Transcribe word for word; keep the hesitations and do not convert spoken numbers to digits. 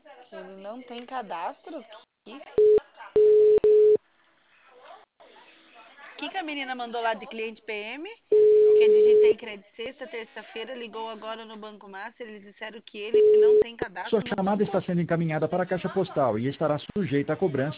Que ele não tem cadastro? Que que, que a menina mandou lá de cliente P M? Que eu digitei crédito sexta, terça-feira, ligou agora no Banco Master, eles disseram que ele não tem Sua cadastro no chamada banco. está sendo encaminhada para a caixa postal e estará sujeita a cobrança